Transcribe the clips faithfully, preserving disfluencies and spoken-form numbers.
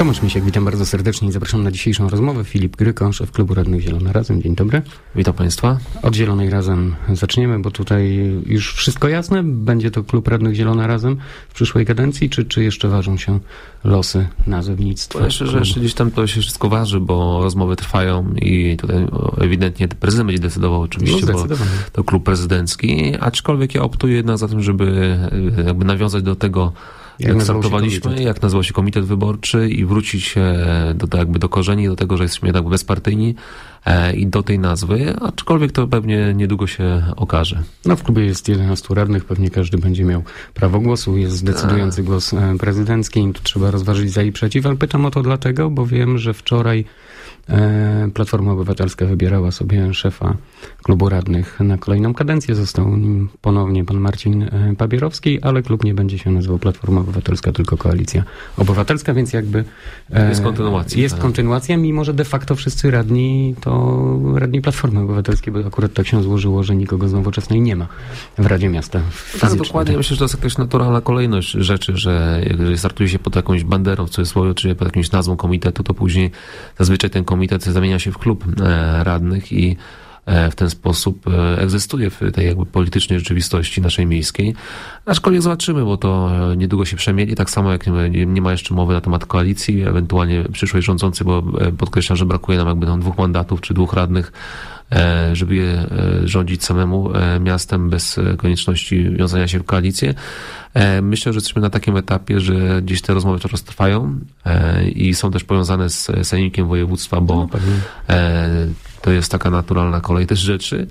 Tomasz Misiak, witam bardzo serdecznie i zapraszam na dzisiejszą rozmowę. Filip Gryko, szef Klubu Radnych Zielona Razem. Dzień dobry. Witam Państwa. Od Zielonej Razem zaczniemy, bo tutaj już wszystko jasne. Będzie to Klub Radnych Zielona Razem w przyszłej kadencji, czy, czy jeszcze ważą się losy nazewnictwa? Myślę, że jeszcze gdzieś tam to się wszystko waży, bo rozmowy trwają i tutaj ewidentnie prezydent będzie decydował oczywiście, no, bo to klub prezydencki, aczkolwiek ja optuję jednak za tym, żeby jakby nawiązać do tego, jak, jak startowaliśmy, jak nazywał się komitet wyborczy i wrócić do, jakby do korzeni, do tego, że jesteśmy jednak bezpartyjni e, i do tej nazwy, aczkolwiek to pewnie niedługo się okaże. No w klubie jest jedenastu radnych, pewnie każdy będzie miał prawo głosu, jest decydujący głos prezydencki, to trzeba rozważyć za i przeciw, ale pytam o to dlatego, bo wiem, że wczoraj Platforma Obywatelska wybierała sobie szefa klubu radnych na kolejną kadencję. Został nim ponownie pan Marcin Pabierowski, ale klub nie będzie się nazywał Platforma Obywatelska, tylko Koalicja Obywatelska, więc jakby jest kontynuacja. Jest kontynuacja, mimo że de facto wszyscy radni to radni Platformy Obywatelskiej, bo akurat tak się złożyło, że nikogo z Nowoczesnej nie ma w Radzie Miasta. Tak, dokładnie. Myślę, że to jest jakaś naturalna kolejność rzeczy, że jeżeli startuje się pod jakąś banderą, w cudzysłowie, czy pod jakąś nazwą komitetu, to później zazwyczaj ten komitet zamienia się w klub radnych i w ten sposób egzystuje w tej jakby politycznej rzeczywistości naszej miejskiej. Aczkolwiek zobaczymy, bo to niedługo się przemieli, tak samo jak nie ma jeszcze mowy na temat koalicji, ewentualnie przyszłej rządzącej, bo podkreślam, że brakuje nam jakby tam dwóch mandatów czy dwóch radnych, żeby je rządzić samemu miastem bez konieczności wiązania się w koalicję. Myślę, że jesteśmy na takim etapie, że gdzieś te rozmowy coraz trwają i są też powiązane z sejmikiem województwa, bo no, to jest taka naturalna kolej też rzeczy.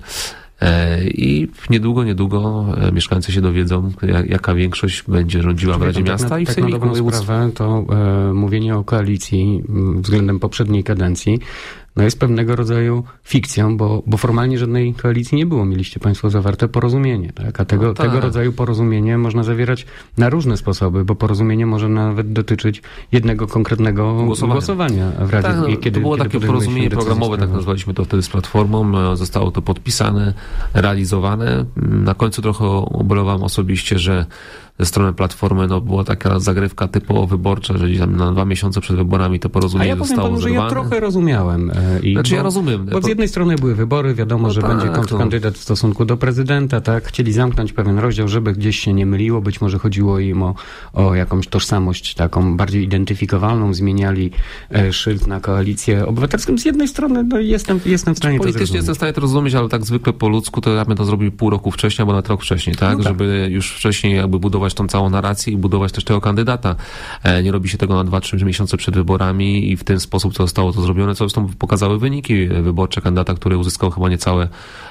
I niedługo, niedługo mieszkańcy się dowiedzą, jaka większość będzie rządziła w Radzie Miasta tak na, i w tak Sejmiku Województwa. Sprawę, to e, mówienie o koalicji względem poprzedniej kadencji no jest pewnego rodzaju fikcją, bo, bo formalnie żadnej koalicji nie było. Mieliście Państwo zawarte porozumienie, tak? A tego, no tak. tego rodzaju porozumienie można zawierać na różne sposoby, bo porozumienie może nawet dotyczyć jednego konkretnego głosowania, głosowania w Radzie. Tak, no, kiedy, to było kiedy takie porozumienie programowe, tak nazwaliśmy to wtedy z Platformą. Zostało to podpisane, realizowane. Na końcu trochę ubolewam osobiście, że ze strony Platformy no, była taka zagrywka typowo wyborcza, że tam na dwa miesiące przed wyborami to porozumienie ja zostało panu, zerwane. Że ja trochę rozumiałem. I znaczy bo, ja rozumiem. Bo z jednej strony były wybory, wiadomo, no że tak, będzie kontrkandydat w stosunku do prezydenta, tak? Chcieli zamknąć pewien rozdział, żeby gdzieś się nie myliło. Być może chodziło im o, o jakąś tożsamość taką bardziej identyfikowalną. Zmieniali e, szyld na Koalicję Obywatelską. Z jednej strony no, jestem, jestem w stanie to zrozumieć. Politycznie jestem w stanie to rozumieć, ale tak zwykle po ludzku to ja bym to zrobił pół roku wcześniej, albo nawet rok wcześniej, tak? No tak. Żeby już wcześniej jakby budować tą całą narrację i budować też tego kandydata. Nie robi się tego na dwa trzy miesiące przed wyborami i w ten sposób to zostało to zrobione, co zresztą pokazały wyniki wyborcze kandydata, który uzyskał chyba niecałe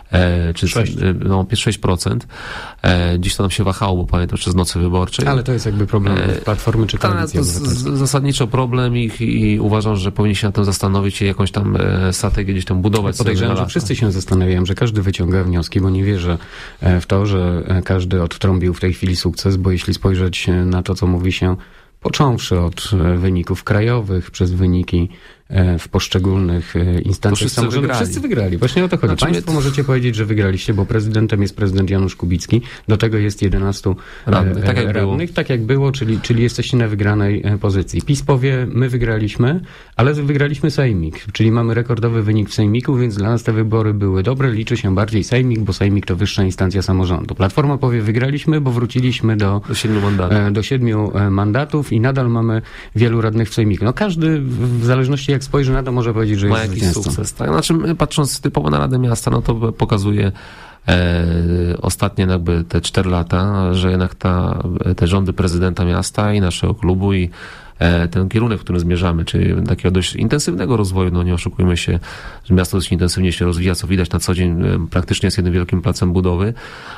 czy sześć no, sześć procent. Dziś to nam się wahało, bo pamiętam, przez nocy wyborczej. Ale to jest jakby problem Platformy czy Koalicji Obywatelskiej. To jest zasadniczo problem ich i uważam, że powinni się na tym zastanowić i jakąś tam strategię gdzieś tam budować. Podejrzewam, że wszyscy się zastanawiają, że każdy wyciąga wnioski, bo nie wierzę w to, że każdy odtrąbił w tej chwili sukces, bo jeśli spojrzeć na to, co mówi się, począwszy od wyników krajowych, przez wyniki w poszczególnych instancjach samorządu. Wszyscy wygrali. Właśnie o to chodzi. Znaczy, Państwo my... możecie powiedzieć, że wygraliście, bo prezydentem jest prezydent Janusz Kubicki. Do tego jest jedenastu radnych, tak jak, radnych, tak jak było, czyli, czyli jesteście na wygranej pozycji. PiS powie, my wygraliśmy, ale wygraliśmy sejmik, czyli mamy rekordowy wynik w sejmiku, więc dla nas te wybory były dobre. Liczy się bardziej sejmik, bo sejmik to wyższa instancja samorządu. Platforma powie, wygraliśmy, bo wróciliśmy do, do, siedmiu, mandatów. do siedmiu mandatów i nadal mamy wielu radnych w sejmiku. No każdy w zależności jak spojrzy na to, może powiedzieć, że ma jest jakiś sukces. Tak? Znaczy, patrząc typowo na Radę Miasta, no to pokazuje e, ostatnie jakby te cztery lata, że jednak ta, te rządy prezydenta miasta i naszego klubu i ten kierunek, w którym zmierzamy, czyli takiego dość intensywnego rozwoju, no nie oszukujmy się, że miasto dość intensywnie się rozwija, co widać na co dzień, praktycznie jest jednym wielkim placem budowy,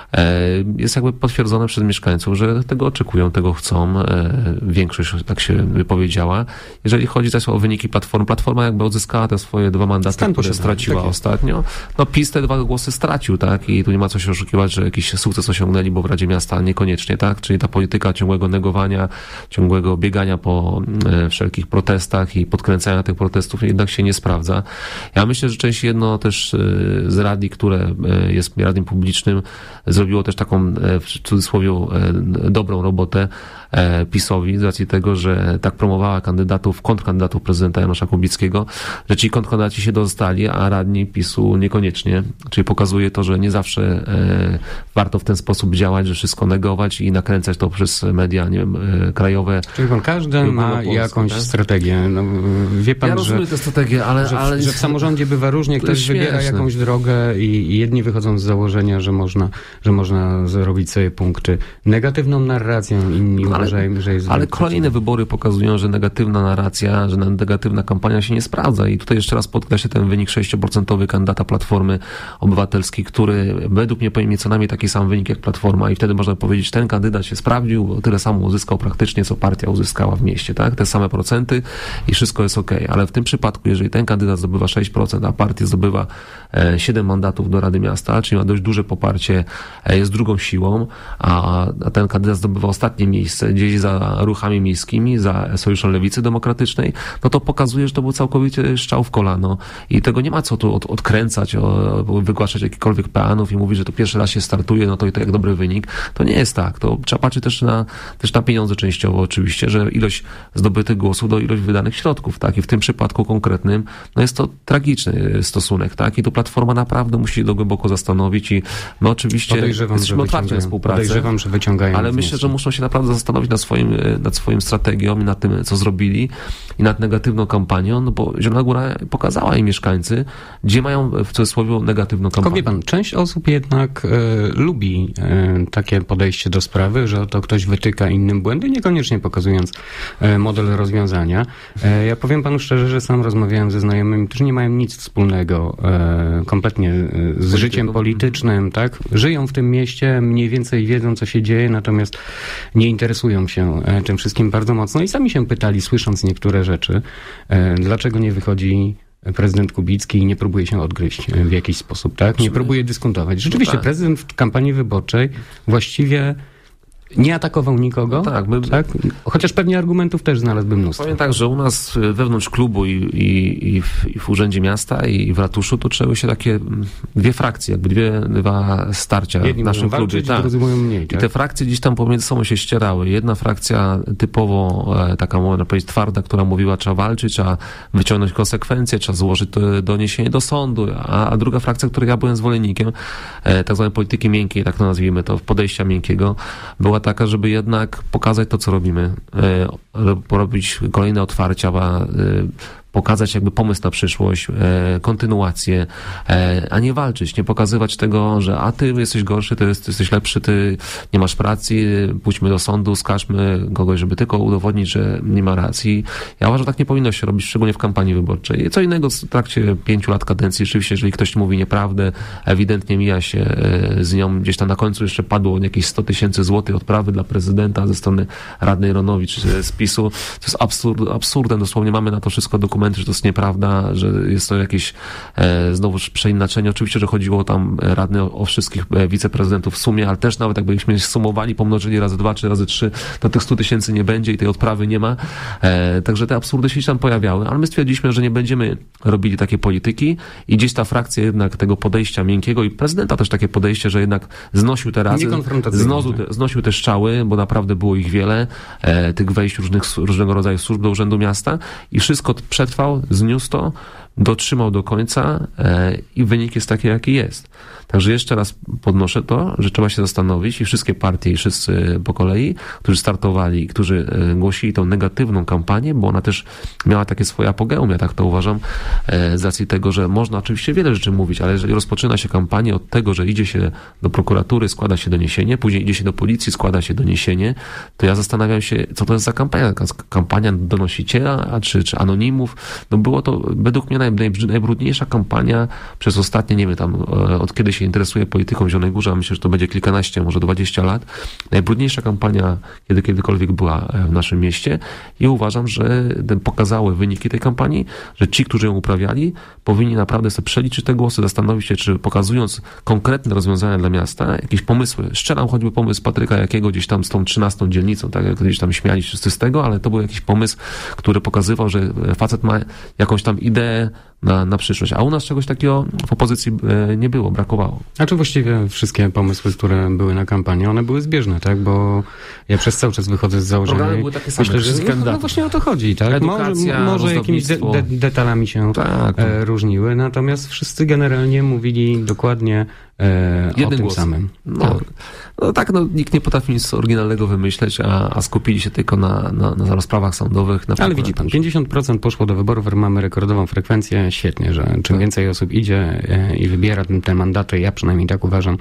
jest jakby potwierdzone przez mieszkańców, że tego oczekują, tego chcą, większość tak się wypowiedziała. Jeżeli chodzi zaś o wyniki Platformy, Platforma jakby odzyskała te swoje dwa mandaty, Stan które straciła tak ostatnio, no PiS te dwa głosy stracił, tak, i tu nie ma co się oszukiwać, że jakiś sukces osiągnęli, bo w Radzie Miasta niekoniecznie, tak, czyli ta polityka ciągłego negowania, ciągłego biegania po wszelkich protestach i podkręcania tych protestów jednak się nie sprawdza. Ja myślę, że część jedno też z radii, które jest radiem publicznym, zrobiło też taką w cudzysłowie dobrą robotę, e, PiS-owi z racji tego, że tak promowała kandydatów, kontrkandydatów prezydenta Janusza Kubickiego, że ci kontrkandydaci się dostali, a radni PiS-u niekoniecznie. Czyli pokazuje to, że nie zawsze e, warto w ten sposób działać, że wszystko negować i nakręcać to przez media, nie wiem, e, krajowe. Czyli pan każdy ma jakąś tak? strategię. No, wie pan, ja rozumiem że, tę strategię, ale że, ale... że w samorządzie bywa różnie, ktoś wybiera jakąś drogę i, i jedni wychodzą z założenia, że można, że można zrobić sobie punkty negatywną narracją, inni ale, uważają, że jest... Ale kolejne wybory pokazują, że negatywna narracja, że negatywna kampania się nie sprawdza i tutaj jeszcze raz podkreślę ten wynik sześć procent kandydata Platformy Obywatelskiej, który według mnie powinien mieć co najmniej taki sam wynik jak Platforma i wtedy można powiedzieć, ten kandydat się sprawdził, bo tyle samo uzyskał praktycznie, co partia uzyskała w mieście, tak? Te same procenty i wszystko jest okej. Ale w tym przypadku, jeżeli ten kandydat zdobywa sześć procent, a partia zdobywa siedem mandatów do Rady Miasta, czyli ma dość duże poparcie, jest drugą siłą, a, a ten kandydat zdobywa ostatnie miejsce gdzieś za ruchami miejskimi, za Sojuszem Lewicy Demokratycznej, no to pokazuje, że to był całkowicie strzał w kolano i tego nie ma co tu od, odkręcać, o, wygłaszać jakichkolwiek peanów i mówić, że to pierwszy raz się startuje, no to i to jak dobry wynik. To nie jest tak. To trzeba patrzeć też na, też na pieniądze częściowo oczywiście, że ilość zdobytych głosów do ilość wydanych środków, tak? I w tym przypadku konkretnym, no jest to tragiczny stosunek, tak? I tu Platforma naprawdę musi się do głęboko zastanowić i my oczywiście podejrzewam, jesteśmy otwarci na współpracę, podejrzewam, że wyciągają ale myślę, że muszą się naprawdę zastanowić nad swoim, nad swoim strategią i nad tym, co zrobili i nad negatywną kampanią, no bo Zielona Góra pokazała im mieszkańcy, gdzie mają w cudzysłowie negatywną kampanię. Wie pan, część osób jednak e, lubi e, takie podejście do sprawy, że to ktoś wytyka innym błędy, niekoniecznie pokazując e, model rozwiązania. E, ja powiem panu szczerze, że sam rozmawiałem ze znajomymi, którzy nie mają nic wspólnego e, kompletnie e, z Polityką. życiem politycznym, tak? Żyją w tym mieście, mniej więcej wiedzą, co się dzieje, natomiast nie interesują się e, tym wszystkim bardzo mocno i sami się pytali, słysząc niektóre rzeczy, e, dlaczego nie wychodzi prezydent Kubicki i nie próbuje się odgryźć w jakiś sposób, tak? Nie próbuje dyskontować. Rzeczywiście, no tak. Prezydent w kampanii wyborczej właściwie nie atakował nikogo, no tak, my... tak? Chociaż pewnie argumentów też znalazłby mnóstwo. Powiem tak, że u nas wewnątrz klubu i, i, i, w, i w Urzędzie Miasta i w ratuszu toczyły się takie dwie frakcje, jakby dwie, dwa starcia Jedni w naszym klubie. Walczyć, tak. Drudzy mówią mniej, tak? I te frakcje gdzieś tam pomiędzy sobą się ścierały. Jedna frakcja typowo taka, można powiedzieć, twarda, która mówiła, trzeba walczyć, trzeba wyciągnąć konsekwencje, trzeba złożyć to doniesienie do sądu, a, a druga frakcja, której ja byłem zwolennikiem, tak zwanej polityki miękkiej, tak to nazwijmy to, podejścia miękkiego, była taka, żeby jednak pokazać to, co robimy, porobić kolejne otwarcia, pokazać jakby pomysł na przyszłość, e, kontynuację, e, a nie walczyć, nie pokazywać tego, że a ty jesteś gorszy, ty, ty jesteś lepszy, ty nie masz racji, pójdźmy do sądu, skażmy kogoś, żeby tylko udowodnić, że nie ma racji. Ja uważam, że tak nie powinno się robić, szczególnie w kampanii wyborczej. Co innego w trakcie pięciu lat kadencji, rzeczywiście, jeżeli ktoś mówi nieprawdę, ewidentnie mija się e, z nią, gdzieś tam na końcu jeszcze padło jakieś sto tysięcy złotych odprawy dla prezydenta ze strony radnej Ronowicz z PiSu. To jest absurd, absurdem, dosłownie mamy na to wszystko dokumenty, że to jest nieprawda, że jest to jakieś e, znowuż przeinaczenie. Oczywiście, że chodziło tam radny o, o wszystkich e, wiceprezydentów w sumie, ale też nawet jakbyśmy sumowali, pomnożyli razy dwa, czy razy trzy, to tych stu tysięcy nie będzie i tej odprawy nie ma. E, także te absurdy się tam pojawiały, ale my stwierdziliśmy, że nie będziemy robili takiej polityki i gdzieś ta frakcja jednak tego podejścia miękkiego i prezydenta też takie podejście, że jednak znosił te razy, znosił te, znosił te strzały, bo naprawdę było ich wiele, e, tych wejść różnych, różnego rodzaju służb do Urzędu Miasta i wszystko przetrwał, zniósł to, dotrzymał do końca e, i wynik jest taki, jaki jest. Także jeszcze raz podnoszę to, że trzeba się zastanowić i wszystkie partie i wszyscy po kolei, którzy startowali, którzy e, głosili tą negatywną kampanię, bo ona też miała takie swoje apogeum, ja tak to uważam, e, z racji tego, że można oczywiście wiele rzeczy mówić, ale jeżeli rozpoczyna się kampanię od tego, że idzie się do prokuratury, składa się doniesienie, później idzie się do policji, składa się doniesienie, to ja zastanawiam się, co to jest za kampania, kampania donosiciela, a czy, czy anonimów. No było to według mnie naj, naj, najbrudniejsza kampania przez ostatnie, nie wiem, tam od kiedy się interesuje polityką w Zielonej Górze, a myślę, że to będzie kilkanaście, może dwadzieścia lat. Najbrudniejsza kampania, kiedy kiedykolwiek była w naszym mieście i uważam, że pokazały wyniki tej kampanii, że ci, którzy ją uprawiali, powinni naprawdę sobie przeliczyć te głosy, zastanowić się, czy pokazując konkretne rozwiązania dla miasta, jakieś pomysły, strzelam choćby pomysł Patryka Jakiego gdzieś tam z tą trzynastą dzielnicą, tak jak gdzieś tam śmiali się wszyscy z tego, ale to był jakiś pomysł, który pokazywał, że facet ma jakąś tam ideę, na, na przyszłość. A u nas czegoś takiego w opozycji nie było, brakowało. Znaczy właściwie wszystkie pomysły, które były na kampanii, one były zbieżne, tak? Bo ja przez cały czas wychodzę z założenia. Programy były takie same. Myślę, że no, no właśnie o to chodzi, tak? Edukacja, może może jakimiś de, de, detalami się tak. e, różniły, natomiast wszyscy generalnie mówili dokładnie e, o tym głos. samym. No tak. no tak, no nikt nie potrafi nic oryginalnego wymyśleć, a, a skupili się tylko na, na, na rozprawach sądowych. Na Ale widzi pan, pięćdziesiąt procent poszło do wyborów, mamy rekordową frekwencję, świetnie, że czym tak. więcej osób idzie e, i wybiera te, te mandaty, ja przynajmniej tak uważam,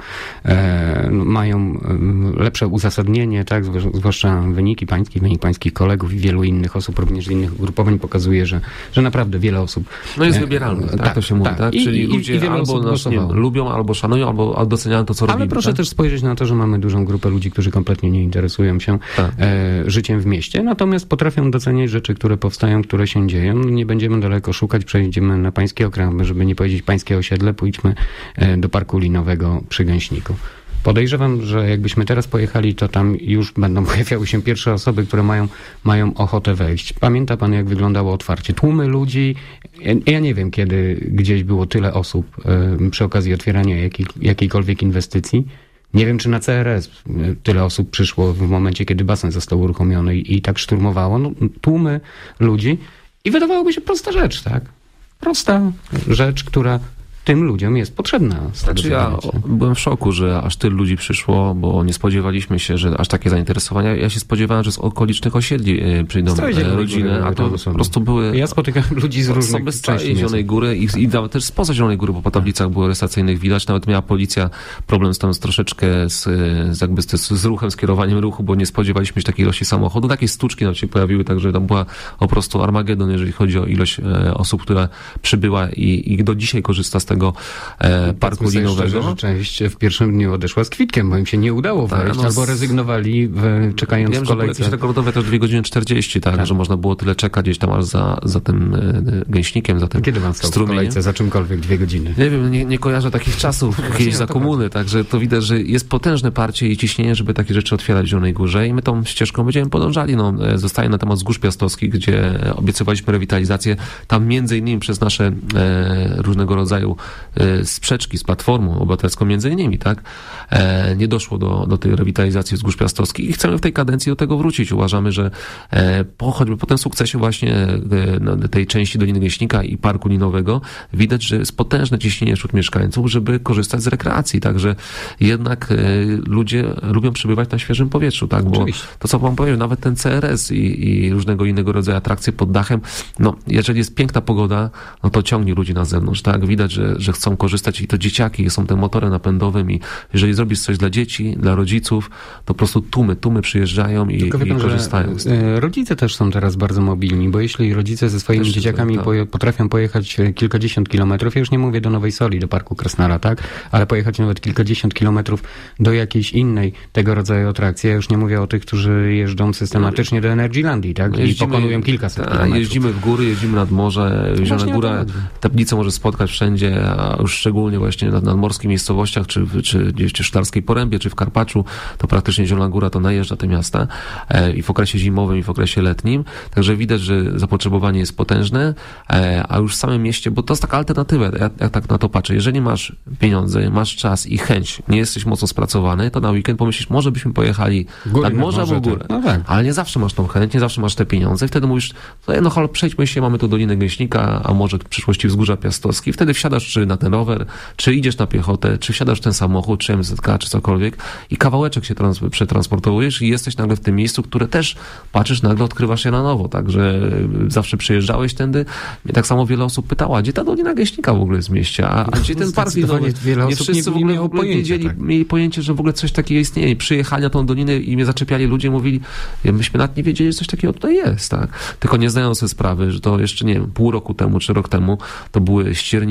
e, mają e, lepsze uzasadnienie, tak, zwłaszcza wyniki pańskich, wynik pańskich kolegów i wielu innych osób, również z innych ugrupowań pokazuje, że, że naprawdę wiele osób... No jest wybieralne, tak, tak to się mówi, tak? tak? I, Czyli i, ludzie i albo nas nie, lubią, albo szanują, albo doceniają to, co robimy. Ale proszę tak? też spojrzeć na to, że mamy dużą grupę ludzi, którzy kompletnie nie interesują się tak. e, życiem w mieście, natomiast potrafią doceniać rzeczy, które powstają, które się dzieją. Nie będziemy daleko szukać, przejdziemy na pański okręg, żeby nie powiedzieć pańskie osiedle, pójdźmy e, do Parku Linowego przy Gęśniku. Podejrzewam, że jakbyśmy teraz pojechali, to tam już będą pojawiały się pierwsze osoby, które mają, mają ochotę wejść. Pamięta pan, jak wyglądało otwarcie? Tłumy ludzi. Ja, ja nie wiem, kiedy gdzieś było tyle osób y, przy okazji otwierania jakiej, jakiejkolwiek inwestycji. Nie wiem, czy na C R S tyle osób przyszło w momencie, kiedy basen został uruchomiony i, i tak szturmowało. No, tłumy ludzi. I wydawałoby się prosta rzecz, tak? Prosta rzecz, która... tym ludziom jest potrzebna. Znaczy ja byłem w szoku, że aż tylu ludzi przyszło, bo nie spodziewaliśmy się, że aż takie zainteresowania. Ja się spodziewałem, że z okolicznych osiedli przyjdą rodziny, a to po prostu były... Ja spotykam ludzi z różnych osoby z całej Zielonej Góry i, i też spoza Zielonej Góry, bo po tablicach było rejestracyjnych widać. Nawet miała policja problem z tą z troszeczkę z, z jakby z, z ruchem, z kierowaniem ruchu, bo nie spodziewaliśmy się takiej ilości samochodów. Takie stłuczki nam się pojawiły, także tam była po prostu Armagedon, jeżeli chodzi o ilość e, osób, która przybyła i, i do dzisiaj korzysta z tego e, parku linowego. Szczerze, że część w pierwszym dniu odeszła z kwitkiem, bo im się nie udało tak, wejść, no, albo rezygnowali w, czekając wiem, w kolejce. Wiem, że jakieś rekordowe też dwie godziny czterdzieści, tak, tak, że można było tyle czekać gdzieś tam aż za, za tym e, gęśnikiem, za tym Kiedy pan stał w kolejce za czymkolwiek dwie godziny? Nie wiem, nie, nie kojarzę takich czasów, jakieś za komuny, także to widać, że jest potężne parcie i ciśnienie, żeby takie rzeczy otwierać w Zielonej Górze i my tą ścieżką będziemy podążali. No, zostaje na temat Wzgórz Piastowskich, gdzie obiecywaliśmy rewitalizację. Tam między innymi przez nasze e, różnego rodzaju e, sprzeczki z Platformą Obywatelską między innymi, tak, e, nie doszło do, do tej rewitalizacji Wzgórz Piastowskich i chcemy w tej kadencji do tego wrócić. Uważamy, że e, po, choćby po tym sukcesie właśnie e, no, tej części Doliny Gęśnika i Parku Linowego widać, że jest potężne ciśnienie wśród mieszkańców, żeby korzystać z rekreacji, także jednak e, ludzie lubią przebywać na świeżym powietrzu, tak, bo Oczywiście. to, co pan powiedział, nawet ten C R S i, i różnego innego rodzaju atrakcje pod dachem, no, jeżeli jest piękna pogoda, no to ciągnie ludzi na zewnątrz, tak, widać, że, że chcą korzystać i to dzieciaki są tym motorem napędowym i jeżeli zrobisz coś dla dzieci, dla rodziców, to po prostu tłumy, tłumy przyjeżdżają i, i pan, korzystają. Że rodzice też są teraz bardzo mobilni, bo jeśli rodzice ze swoimi też dzieciakami tak. poje, potrafią pojechać kilkadziesiąt kilometrów, ja już nie mówię do Nowej Soli, do Parku Krasnala, tak, ale pojechać nawet kilkadziesiąt kilometrów do jakiejś innej tego rodzaju atrakcji, ja już nie mówię o tych, którzy jeżdżą systematycznie do Energylandii, tak, jeździmy, i pokonują kilkaset ta, kilometrów. Jeździmy w góry, jeździmy nad morze, Zielona Góra, tablice może spotkać wszędzie, a już szczególnie właśnie nad, nad morskich miejscowościach, czy, czy gdzieś w Szklarskiej Porębie, czy w Karpaczu, to praktycznie Zielona Góra to najeżdża te miasta e, i w okresie zimowym, i w okresie letnim, także widać, że zapotrzebowanie jest potężne, e, a już w samym mieście, bo to jest taka alternatywa, ja, ja tak na to patrzę, jeżeli masz pieniądze, masz czas i chęć, nie jesteś mocno spracowany, to na weekend pomyślisz, może byśmy pojechali góry, nad morze albo w górę, tak. No tak. ale nie zawsze masz tą chęć, nie zawsze masz te pieniądze i wtedy mówisz, no halo, przejdźmy się, mamy tu Dolinę Gęśnika, a może w przyszłości Wzgórza Piastowskie i wtedy wsiadasz czy na ten rower, czy idziesz na piechotę, czy wsiadasz w ten samochód, czy M Z K, czy cokolwiek i kawałeczek się trans- przetransportowujesz i jesteś nagle w tym miejscu, które też patrzysz, nagle odkrywasz je na nowo, także zawsze przyjeżdżałeś tędy. Mnie tak samo wiele osób pytało, a gdzie ta Dolina Gęśnika w ogóle jest w mieście, a, a gdzie ten park linowy? Wiele nie osób wszyscy nie, w ogóle, nie w ogóle pojęcia, wiedzieli, tak. mieli pojęcie, że w ogóle coś takiego istnieje. Przyjechali na tą dolinę i mnie zaczepiali ludzie, mówili, myśmy nawet nie wiedzieli, że coś takiego tutaj jest, tak? Tylko nie zdają sobie sprawy, że to jeszcze, nie wiem, pół roku temu, czy rok temu, to były ściernisko, to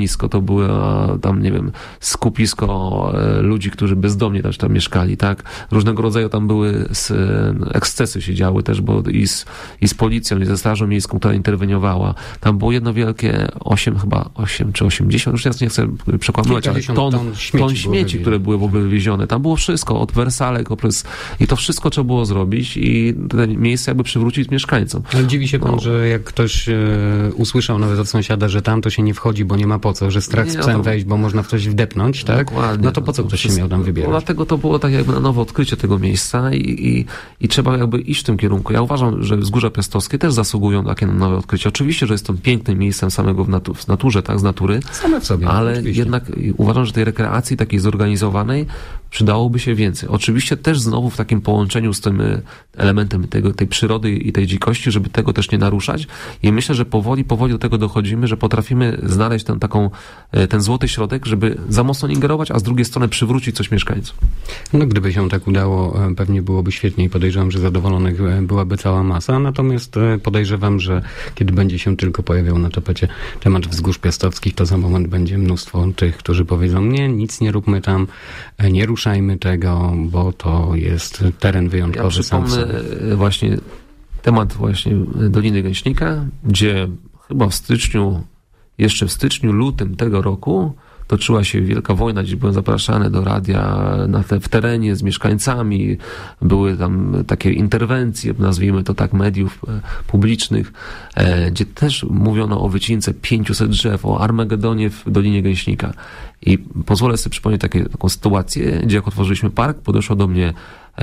były tam, nie wiem, skupisko ludzi, którzy bezdomnie też tam mieszkali, tak? Różnego rodzaju tam były ekscesy się działy też, bo i z, i z policją, i ze strażą miejską, która interweniowała. Tam było jedno wielkie osiem, chyba osiem czy osiemdziesiąt, już ja nie chcę przekłamywać, ale ton, ton śmieci, ton śmieci które były w ogóle wywiezione. Tam było wszystko, od wersalek, oprócz, i to wszystko trzeba było zrobić i te miejsce jakby przywrócić mieszkańcom. Ale dziwi się pan, no. że jak ktoś e, usłyszał nawet od sąsiada, że tam to się nie wchodzi, bo nie ma po co, że strach nie, z psem no to... wejść, bo można w coś wdepnąć, tak? Dokładnie. No to po co ktoś się miał tam wybierać? No, dlatego to było tak jakby na nowo odkrycie tego miejsca i, i, i trzeba jakby iść w tym kierunku. Ja uważam, że Wzgórza Piastowskie też zasługują na takie nowe odkrycie. Oczywiście, że jest to pięknym miejscem samego w, natu- w naturze, tak, z natury, same w sobie, ale oczywiście. jednak uważam, że tej rekreacji takiej zorganizowanej przydałoby się więcej. Oczywiście też znowu w takim połączeniu z tym elementem tego, tej przyrody i tej dzikości, żeby tego też nie naruszać. I myślę, że powoli, powoli do tego dochodzimy, że potrafimy znaleźć ten, taką, ten złoty środek, żeby za mocno nie ingerować, a z drugiej strony przywrócić coś mieszkańcom. No gdyby się tak udało, pewnie byłoby świetnie i podejrzewam, że zadowolonych byłaby cała masa. Natomiast podejrzewam, że kiedy będzie się tylko pojawiał na tapecie temat Wzgórz Piastowskich, to za moment będzie mnóstwo tych, którzy powiedzą, nie, nic nie róbmy tam, nie ruszajmy tego, bo to jest teren wyjątkowy. Ja przypomnę właśnie temat właśnie Doliny Gęśnika, gdzie chyba w styczniu, jeszcze w styczniu, lutym tego roku toczyła się wielka wojna, gdzie byłem zapraszany do radia na te, w terenie z mieszkańcami. Były tam takie interwencje, nazwijmy to tak, mediów publicznych, e, gdzie też mówiono o wycince pięciuset drzew, o Armagedonie w Dolinie Gęśnika. I pozwolę sobie przypomnieć takie, taką sytuację, gdzie jak otworzyliśmy park, podeszło do mnie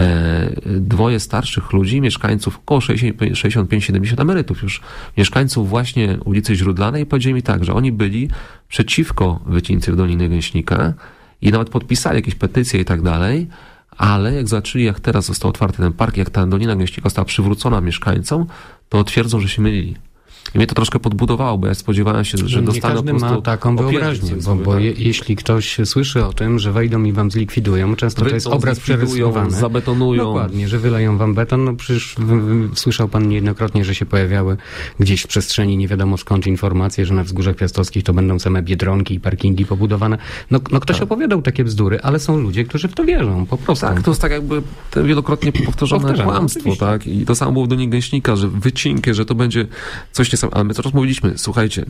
e, dwoje starszych ludzi, mieszkańców, około sześćdziesiąt pięć siedemdziesiąt emerytów już, mieszkańców właśnie ulicy Źródlanej, i powiedzieli mi tak, że oni byli przeciwko wycince w Doliny Gęśnika i nawet podpisali jakieś petycje i tak dalej, ale jak zobaczyli, jak teraz został otwarty ten park, jak ta Dolina Gęśnika została przywrócona mieszkańcom, to twierdzą, że się mylili. I mnie to troszkę podbudowało, bo ja spodziewałem się, że nie dostanę po prostu... Nie każdy ma taką wyobraźnię, bo, bo je, jeśli ktoś słyszy o tym, że wejdą i wam zlikwidują, często Wyjdą, to jest obraz przerysowany. Zabetonują. Dokładnie, że wyleją wam beton. No przecież w, w, słyszał pan niejednokrotnie, że się pojawiały gdzieś w przestrzeni nie wiadomo skąd informacje, że na Wzgórzach Piastowskich to będą same biedronki i parkingi pobudowane. No, no ktoś tak. opowiadał takie bzdury, ale są ludzie, którzy w to wierzą, po prostu. Tak, to jest tak jakby te wielokrotnie powtarzane Powtarzane, kłamstwo, oczywiście. tak? I to samo było w Dolinie Gęśnika, że wycinkę, że to będzie coś niesamowitego. Ale my coraz mówiliśmy, słuchajcie,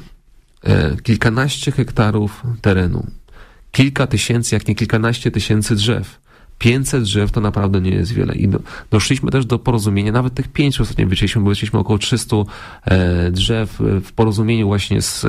e, kilkanaście hektarów terenu, kilka tysięcy, jak nie kilkanaście tysięcy drzew. pięćset drzew to naprawdę nie jest wiele. I do, doszliśmy też do porozumienia, nawet tych pięciu ostatnio wycięliśmy, bo wycięliśmy około trzysta e, drzew w porozumieniu właśnie z,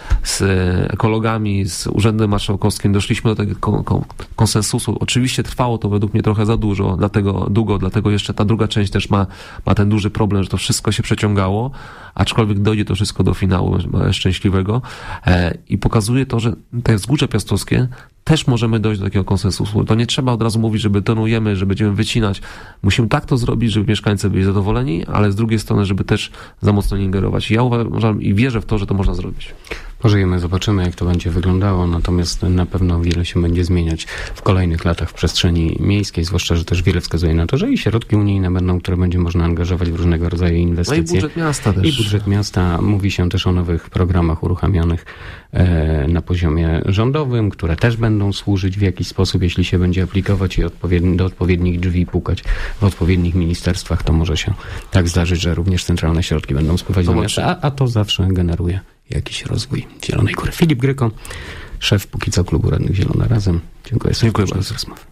z ekologami, z Urzędem Marszałkowskim. Doszliśmy do tego kon, kon, konsensusu. Oczywiście trwało to według mnie trochę za dużo, dlatego długo, dlatego jeszcze ta druga część też ma, ma ten duży problem, że to wszystko się przeciągało, aczkolwiek dojdzie to wszystko do finału szczęśliwego e, i pokazuje to, że te Wzgórze Piastowskie też możemy dojść do takiego konsensusu. To nie trzeba od razu mówić, że betonujemy, że będziemy wycinać. Musimy tak to zrobić, żeby mieszkańcy byli zadowoleni, ale z drugiej strony, żeby też za mocno nie ingerować. Ja uważam i wierzę w to, że to można zrobić. Pożyjemy, zobaczymy, jak to będzie wyglądało, natomiast na pewno wiele się będzie zmieniać w kolejnych latach w przestrzeni miejskiej, zwłaszcza, że też wiele wskazuje na to, że i środki unijne będą, które będzie można angażować w różnego rodzaju inwestycje. No i budżet miasta też. I budżet miasta. Mówi się też o nowych programach uruchamianych e, na poziomie rządowym, które też będą służyć w jakiś sposób, jeśli się będzie aplikować i odpowiedni, do odpowiednich drzwi pukać w odpowiednich ministerstwach, to może się tak zdarzyć, że również centralne środki będą spływać do miasta, a, a to zawsze generuje jakiś rozwój Zielonej Góry. Filip Gryko, szef póki co Klubu Radnych Zielona Razem. Dziękuję, Dziękuję bardzo za rozmowę.